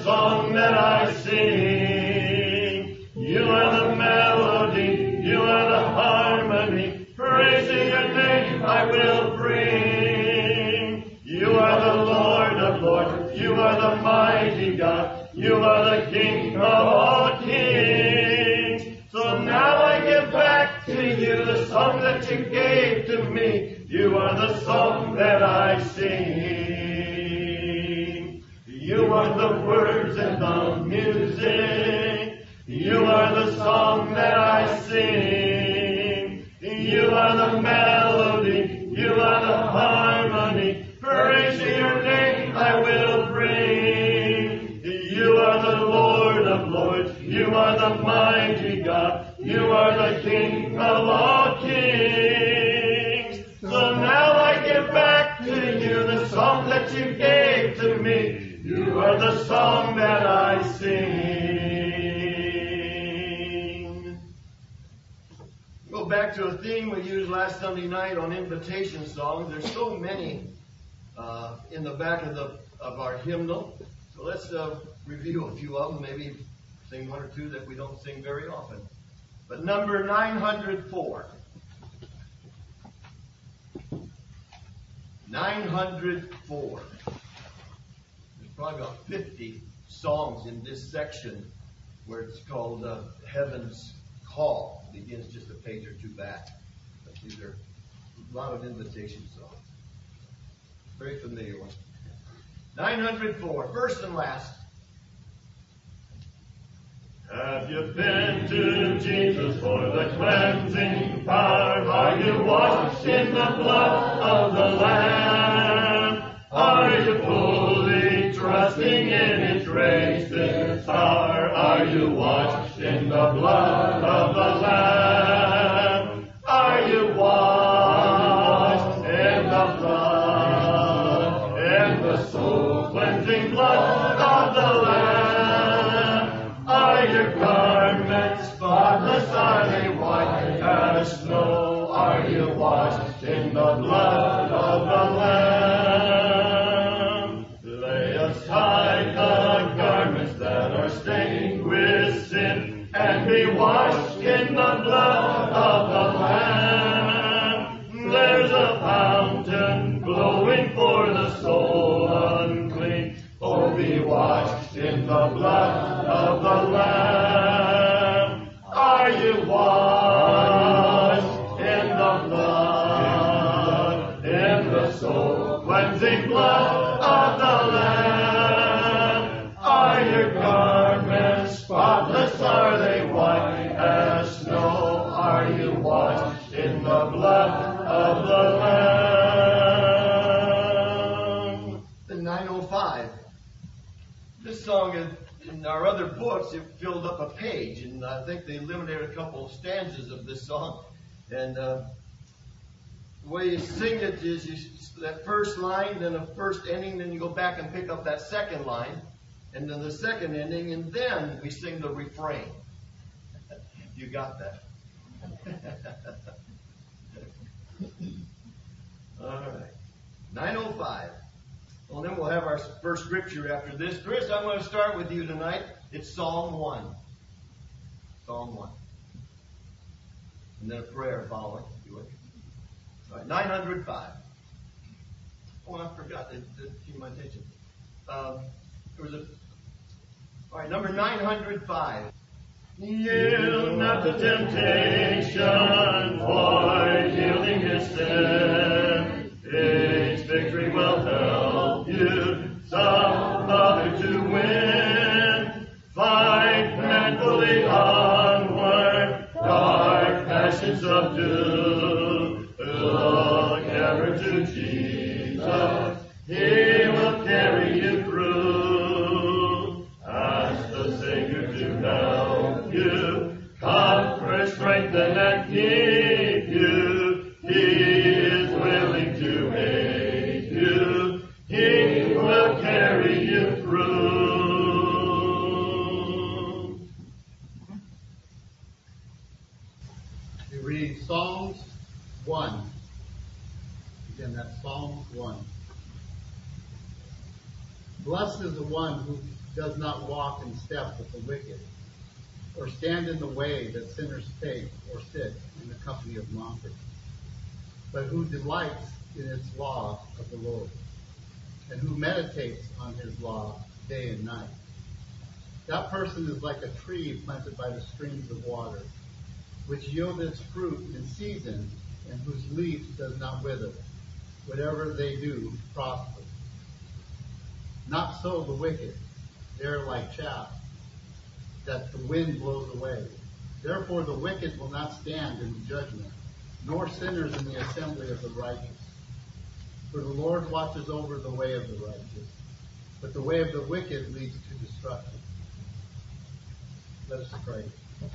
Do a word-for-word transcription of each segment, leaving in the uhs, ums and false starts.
song that I sing. You are the melody, you are the harmony. Praising your name I will bring. You are the Lord of lords, you are the mighty God. You are the King of all kings. So now I give back to you the song that you gave to me. You are the song that I sing. You are the words and the music. You are the song that I sing. You are the melody. You are the harmony. Praise to your name I will bring. You are the Lord of lords. You are the mighty God. You are the King of all kings. So now I give back to you the song that you gave to me. You are the song that I sing. Go back to a theme we used last Sunday night on invitation songs. There's so many uh, in the back of the of our hymnal. So let's uh, review a few of them. Maybe sing one or two that we don't sing very often. But number nine hundred four. nine hundred four. There's probably about fifty songs in this section where it's called uh, Heaven's Call. It begins just a page or two back. But these are a lot of invitation songs. Very familiar one. nine hundred four, first and last. Have you been to Jesus for the cleansing power? Are you washed in the blood of the Lamb? Are you fully trusting in His grace and power? Are you washed in the blood of the Lamb? Are you washed in the blood, in the soul cleansing blood of the Lamb? Are your garments spotless? Are they white as snow? Are you washed in the blood of the Lamb? Lay aside the garments that are stained with sin and be washed in the blood of the Lamb. There's a fountain flowing for the soul unclean. Oh, be washed in the blood of the Lamb. Are you washed in the blood, in the soul cleansing blood of the Lamb? Are your garments spotless? Are they white as snow? Are you washed in the blood of the Lamb? The nine oh five. This song, is, in our other books, it filled up a page, and I think they eliminated a couple of stanzas of this song. And uh, the way you sing it is you, that first line, then a first ending, then you go back and pick up that second line, and then the second ending, and then we sing the refrain. You got that? All right. nine oh five. Well, then we'll have our first scripture after this. Chris, I'm going to start with you tonight. It's Psalm one. Psalm one. And then a prayer following, if you would. All right, nine hundred five. Oh, I forgot to, to keep my attention. Um, there was a... All right, number nine hundred five. Yield not to temptation, for yielding is sin. Its victory will help you some other to win. Fight manfully onward, dark passions subdue. Look ever to Jesus, He will carry you through. Ask the Savior to help you, comfort, strengthen, and keep you. He is willing to aid you. He will carry you through. We read Psalms one. Again, that's Psalm one. Blessed is the one who does not walk in step with the wicked, or stand in the way that sinners take, or sit in the company of mockers, but who delights in its law of the Lord, and who meditates on his law day and night. That person is like a tree planted by the streams of water, which yield its fruit in season, and whose leaf does not wither. Whatever they do prospers. Not so the wicked. They are like chaff that the wind blows away. Therefore the wicked will not stand in the judgment, nor sinners in the assembly of the righteous. For the Lord watches over the way of the righteous, but the way of the wicked leads to destruction. Let us pray.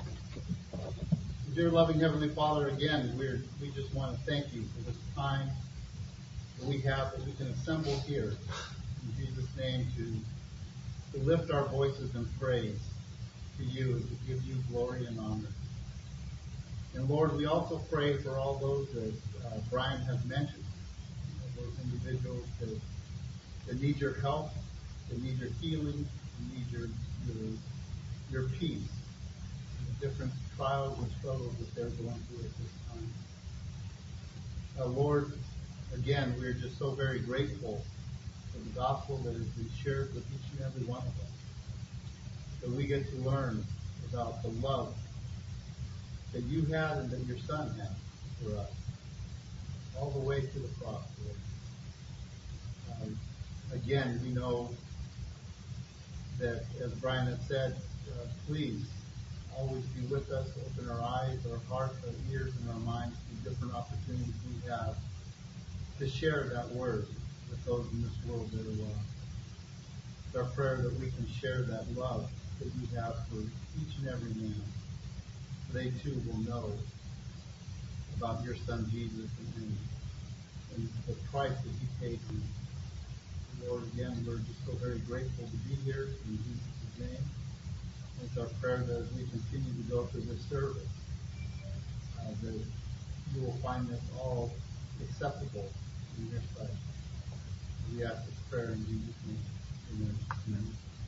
Dear loving Heavenly Father, again, we're, we just want to thank you for this time that we have, that we can assemble here in Jesus' name to, to lift our voices in praise to you and to give you glory and honor. And Lord, we also pray for all those that uh, Brian has mentioned, you know, those individuals that, that need your help, that need your healing, that need your, your, your peace, the different trials and struggles that they're going through at this time. Uh, Lord, again, we're just so very grateful for the gospel that has been shared with each and every one of us, that we get to learn about the love that you had and that your Son had for us, all the way to the cross, Lord. Um, again, we know that, as Brian had said, uh, please always be with us, open our eyes, our hearts, our ears, and our minds to different opportunities we have to share that word with those in this world that are lost. It's our prayer that we can share that love that you have for each and every man. They too will know about your Son Jesus and, and the price that he paid for you. Lord, again, we're just so very grateful to be here in Jesus' name. It's our prayer that as we continue to go through this service, uh, that you will find this all acceptable in your sight. We ask this prayer in Jesus' name. Amen. Amen.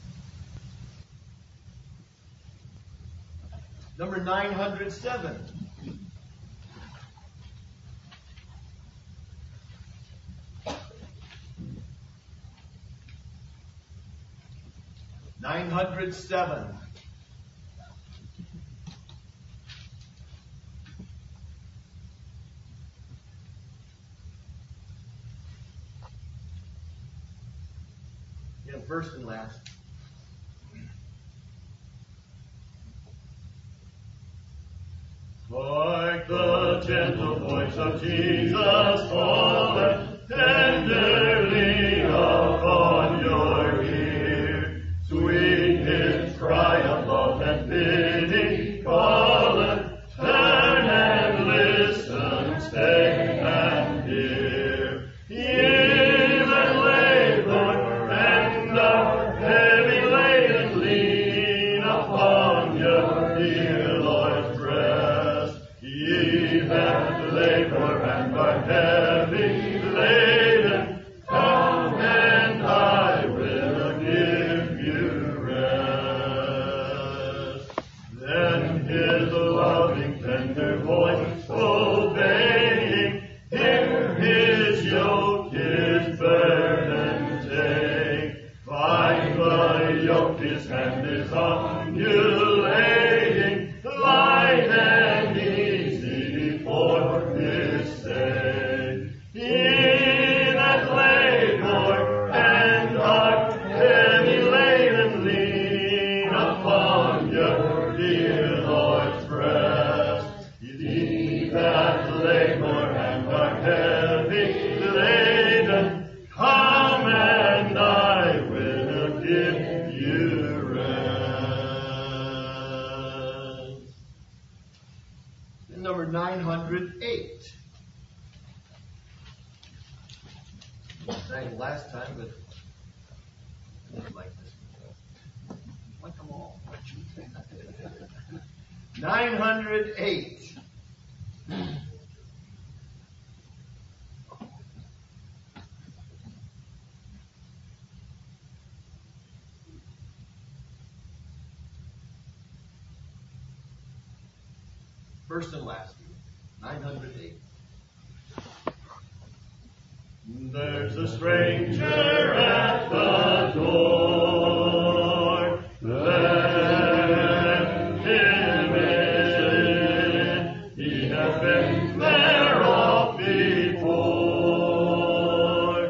Number nine hundred seven. Nine hundred seven. Yeah, first and last. Like the gentle voice of Jesus falling tenderly upon your ear, sweet his cry of love and pity calling, turn and listen, stay and hear. Ye that labor and are heavy laden, lean upon your dear Lord's breast. Ye that labor and are heavy laden, come and I will give you rest. Then his loving tender voice obeying, hear his yoke, his burden take. Find the yoke his hand is on you laying, light and easy for his sake. Ye that labor and are heavy laden, lean upon your dear Lord's breast. Ye that labor and are heavy laden, come and I will give you rest. And number nine hundred eight. I sang it last time, but I didn't like this one. I like them all. nine hundred eight. first and last. nine hundred eight. There's a stranger at the door. Let him in. He has been there oft before.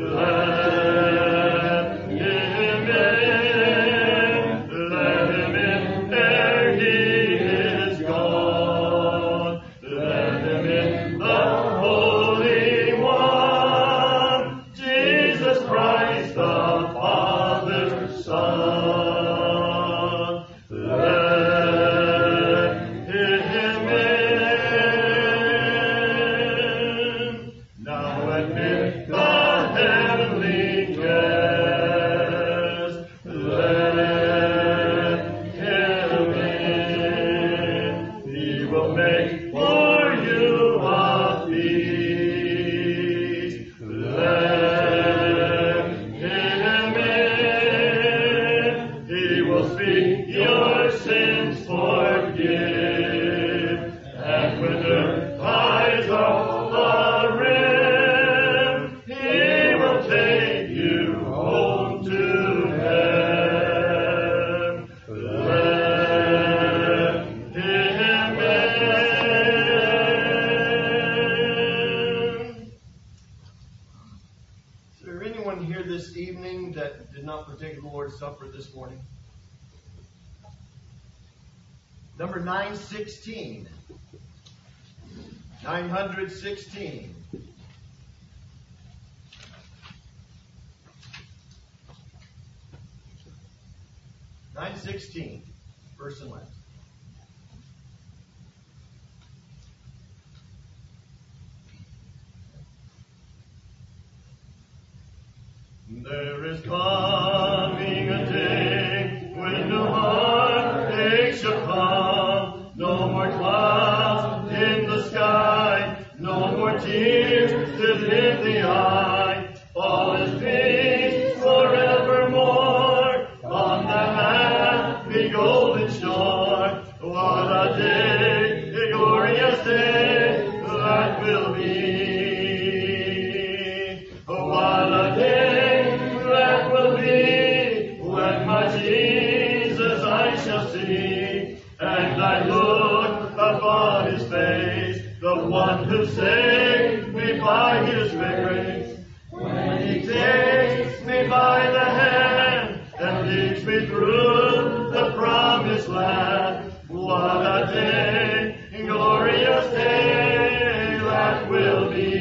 Let him in. Let him in ere he is gone. Let him in, the Holy One, Jesus Christ, the Father's Son. Let him in. Now admit the heavenly guest. Let him in. He will make for you a feast. Let him in. He will speak, your sins forgive. And when earth hides off the rim, he will take you home to heaven. Let him in. Is there anyone here this evening that did not partake of the Lord's Supper this morning? Number nine sixteen. nine hundred sixteen. nine sixteen. First and last. There is coming a day when no heartache shall come, no more clouds in the sky, no more tears to dim the eye. All is peace forevermore on the happy golden shore. What a day, a glorious day that will be. What a day that will be when my Jesus I shall see, and I look upon his face, the one who saved me by his grace. When he takes me by the hand and leads me through the promised land, what a day, glorious day that will be.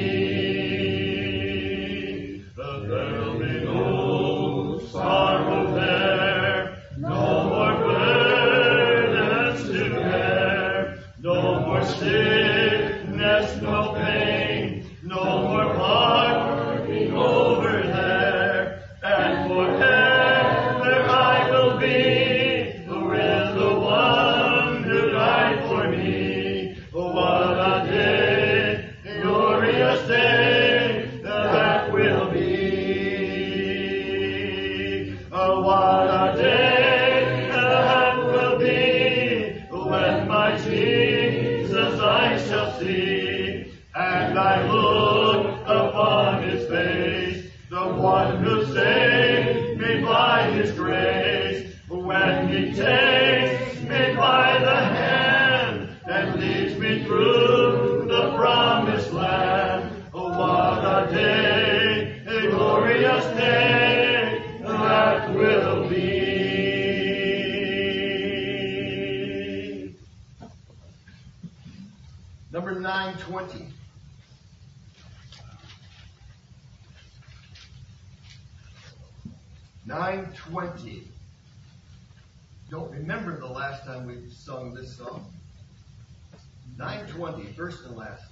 There'll be no sorrow there, no more burdens to bear, no more sickness, no pain, no more parting over there, and forever I will be with the one who died for me. What a day, glorious day that will be. Oh, what a day that will be when my Jesus I shall see, and I look upon his face, the one who saved me by his grace. When he takes me by the hand and leads me through the promised land, what a day, a glorious day that will be. Number nine twenty. nine twenty. Don't remember the last time we sung this song. nine twenty, first and last.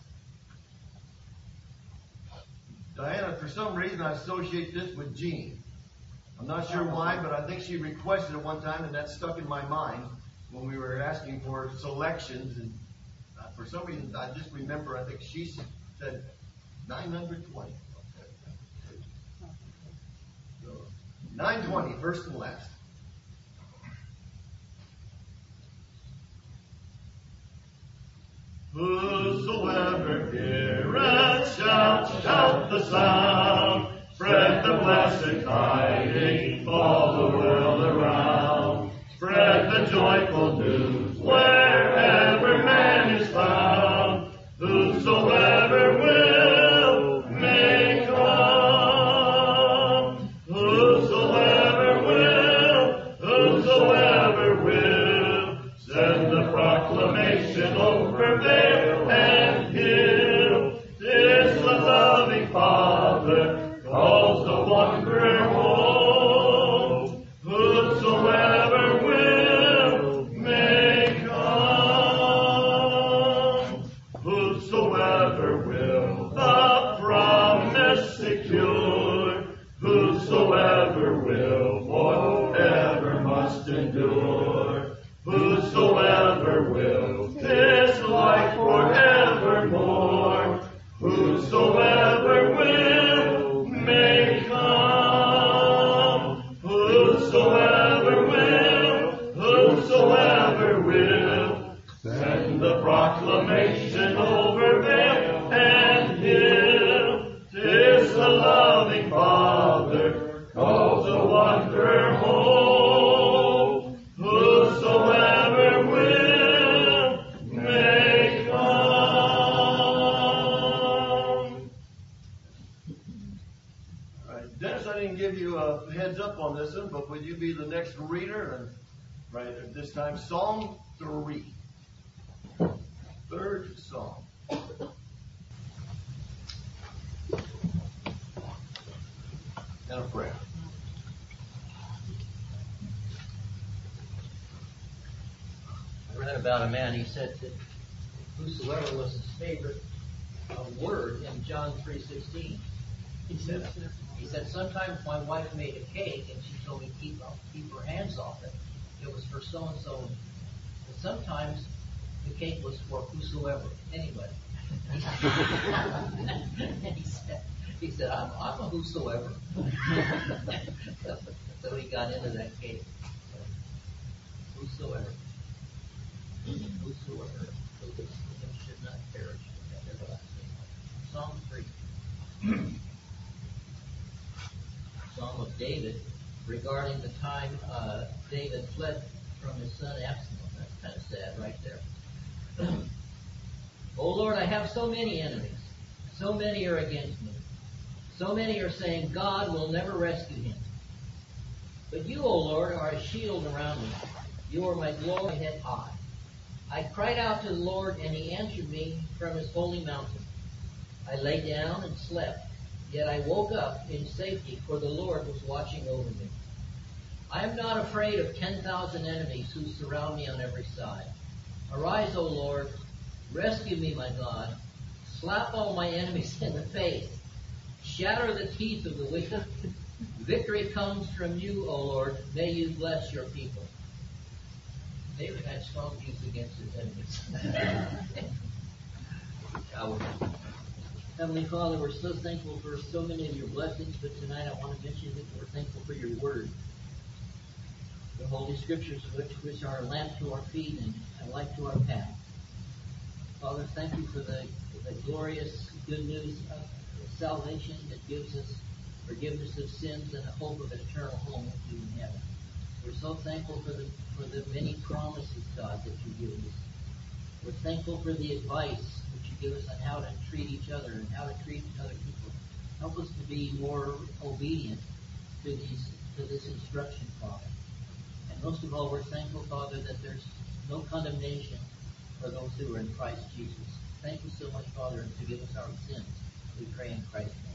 Diana, for some reason I associate this with Jean. I'm not sure why, but I think she requested it one time, and that stuck in my mind when we were asking for selections. And uh, for some reason, I just remember, I think she said nine hundred twenty. So, nine twenty, first and last. the sound, spread the blessed tidings all the world around. Spread the joyful news wherever man is found. Whosoever will may come. Whosoever will, whosoever will, send the proclamation over vale and hill. This the loving Father calls the wanderer home. Whosoever will may come. Whosoever will, the promise secure. Whosoever will, forever must endure. Whosoever will, this life forevermore. Whosoever will may come. Whosoever will, whosoever will, send the proclamation over vale and hill. 'Tis the loving Father calls the wanderer home. Whosoever will may come. All right, Dennis, I didn't give you a heads up on this one, but would you be the next reader? And right at this time, Psalm three. Third Psalm. And a prayer. I read about a man, he said that whosoever was his favorite uh, word in John three sixteen. He said, he said, sometimes my wife made a cake and she told me to keep, keep her hands off it. It was for so-and-so. But sometimes the cake was for whosoever, anybody. And he said, he said, I'm, I'm a whosoever. So he got into that cake. Whosoever. Whosoever should not perish but have everlasting life. Psalm three. Psalm of David regarding the time uh, David fled from his son Absalom. That's kind of sad right there. O Lord, I have so many enemies. So many are against me. So many are saying, God will never rescue him. But you, O Lord, are a shield around me. You are my glory head high. I cried out to the Lord, and he answered me from his holy mountain. I lay down and slept, yet I woke up in safety, for the Lord was watching over me. I am not afraid of ten thousand enemies who surround me on every side. Arise, O Lord, rescue me, my God. Slap all my enemies in the face. Shatter the teeth of the wicked. Victory comes from you, O Lord. May you bless your people. David had strong views against his enemies. Heavenly Father, we're so thankful for so many of your blessings, but tonight I want to mention that we're thankful for your word. The Holy Scriptures, which, which are a lamp to our feet and a light to our path. Father, thank you for the, the glorious good news of salvation that gives us forgiveness of sins and a hope of an eternal home with you in heaven. We're so thankful for the for the many promises, God, that you give us. We're thankful for the advice that you give us on how to treat each other and how to treat other people. Help us to be more obedient to these to this instruction, Father. And most of all, we're thankful, Father, that there's no condemnation for those who are in Christ Jesus. Thank you so much, Father, and forgive us our sins. We pray in Christ's name.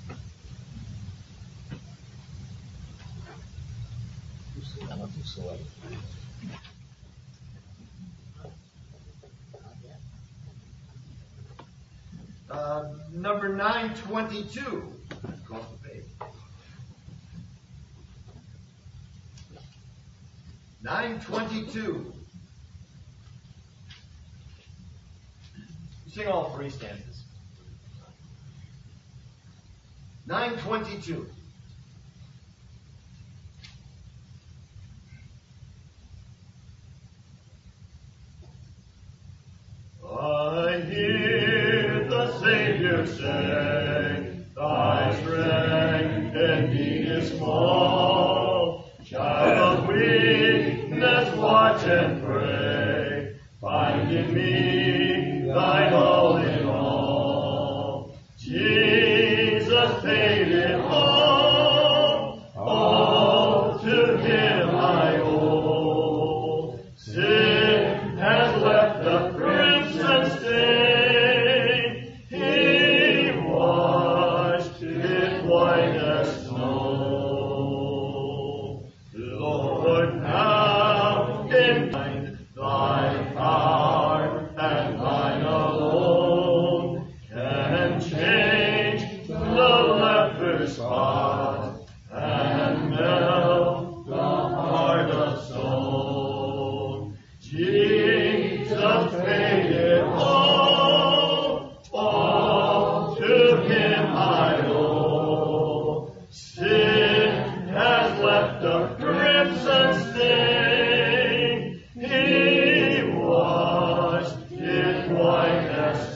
Uh, number nine twenty-two. Across the page. nine twenty-two. Sing all three stanzas. nine twenty-two. I hear the Savior say, the weakness watch and pray, find in me thine all in all. Jesus paid it all, all to him I owe. Sin has left a crimson stain, he washed it white as snow. Lord, now in mind thy power and thine alone can change the leper's spot and melt the heart of stone. Jesus paid it all, all to him I owe. Sin has left a crimson stain, he washed it white as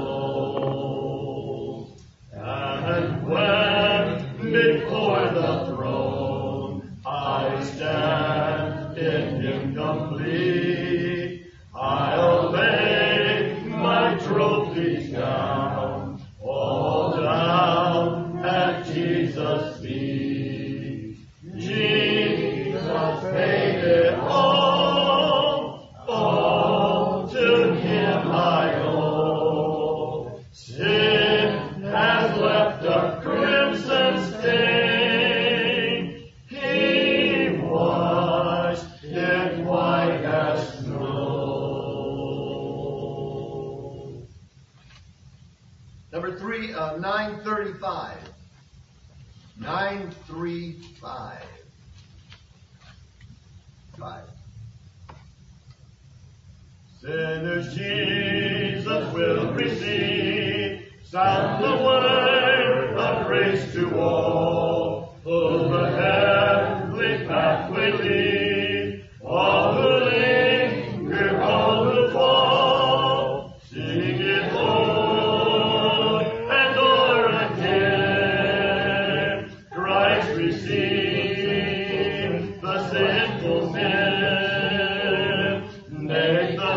snow. And when before the throne I stand in him complete, I'll lay my trophies down, all down at Jesus' feet. Jesus paid it all, all to him I owe. Sin has left a crimson stain, he washed it white as snow. Number three, uh, nine thirty-five. nine thirty-five. Five. Sinners Jesus will receive, sound the word of grace to all, who the heavenly pathway lead, all who linger, all who fall, sing it o'er and o'er again. Christ receive the sinful men, make the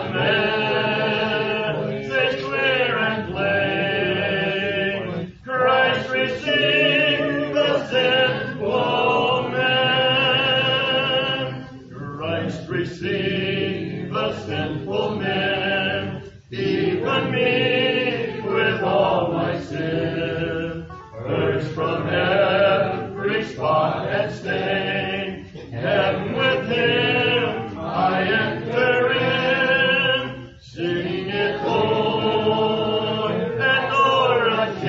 message clear and plain. Christ receive the sinful men. Christ receive the sinful men, even me with all my sin. Purge from every spot and stain, heaven with him I enter in, sing it o'er and o'er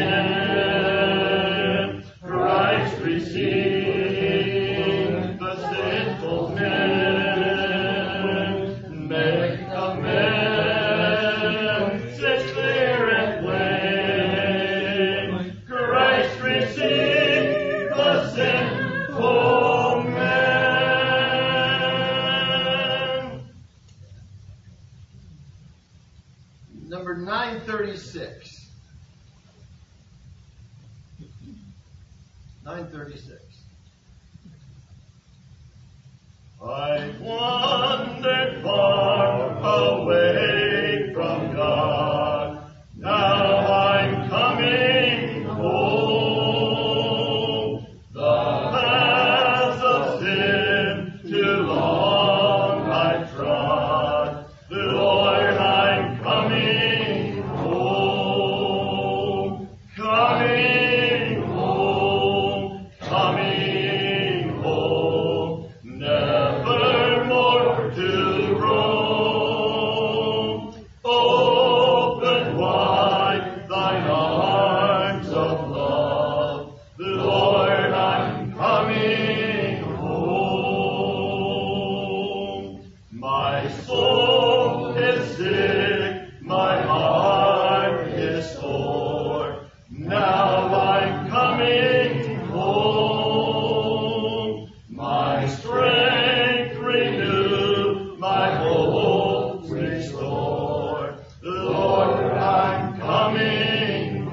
again. Christ receive the sinful men, make the message clear and plain. Christ receive the sinful men. Number nine thirty-six. nine thirty-six. I've wandered far away from God. Now I'm coming home. The paths of sin too long I've trod. Lord, I'm coming home. Coming home. Coming home. Never more to roam. Open wide thine arms of love. Lord, I'm coming home. My soul is sick, my heart is sore. Now I'm coming home. My strength renew, my hope restore. Lord, I'm coming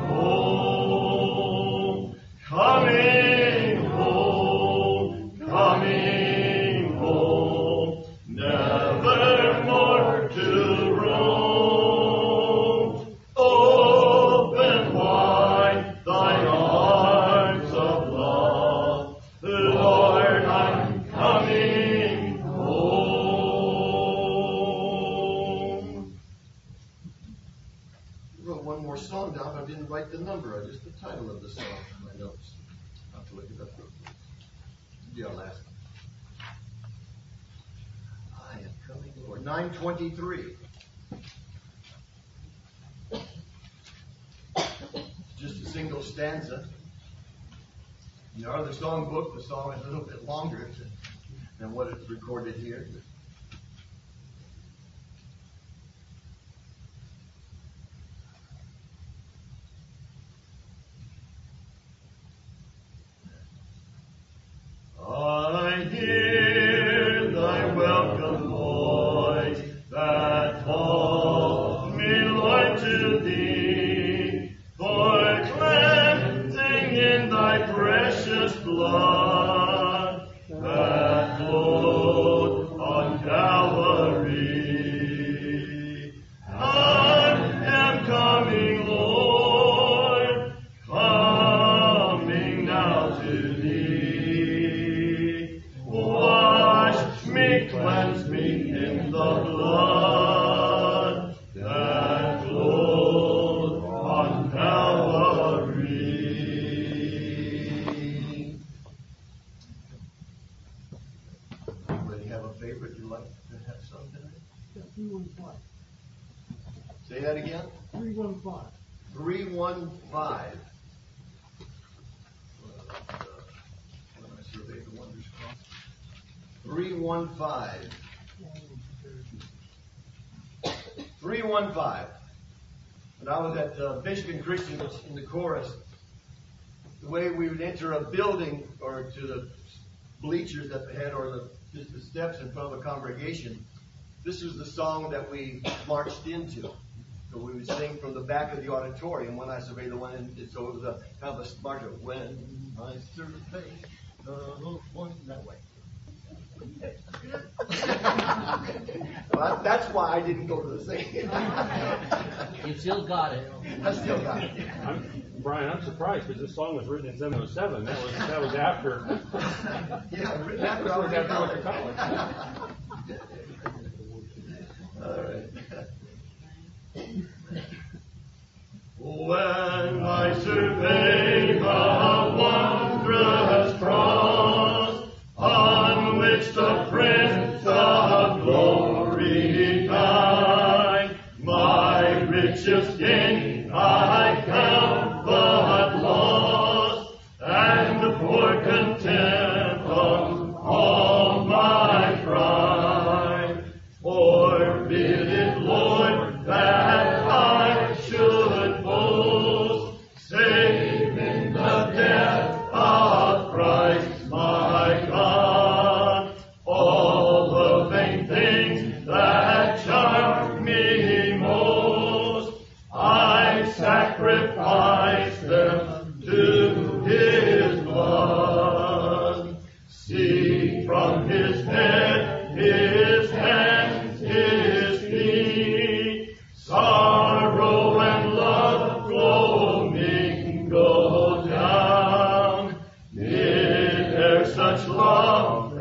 home. Coming home. Coming home. didn't write the number, just the title of the song in my notes. I'll have to look it up real quick. Yeah, last one. I am coming, Lord. nine twenty-three. Just a single stanza. In our other songbook, the song is a little bit longer than what it's recorded here. I hear thy welcome voice that calls me, Lord, to thee, for cleansing in thy precious blood that flowed on Calvary. I am coming, Lord, coming now to thee. Wash me, cleanse me in the blood that flowed on Calvary. Anybody have a favorite you'd like to have sung tonight? three one five. Say that again. three one five. three one five. Uh, when I survey the wonders cross. three one five. three one five. When I was at uh, Michigan Christian in the chorus, the way we would enter a building or to the bleachers that they had or the, just the steps in front of a congregation, this was the song that we marched into. So we would sing from the back of the auditorium when I survey the one, and so it was a kind of a march of when I survey the one that way. Well, that's why I didn't go to the singing. You still got it. I still got it. I'm, Brian, I'm surprised because this song was written in seven oh seven. That was that was after. Yeah, written after I was in college. college. All right. When I survey the wondrous cross on which the Prince of Glory died, my richest gain I count but loss, and for contempt of all my pride. Forbid it, Lord, that I should boast, save in the death of Christ my God. All the vain things that charm me most, I sacrifice them to His blood. See from His head, His hands, His feet, sorrow and love flow mingle down. Did e'er such love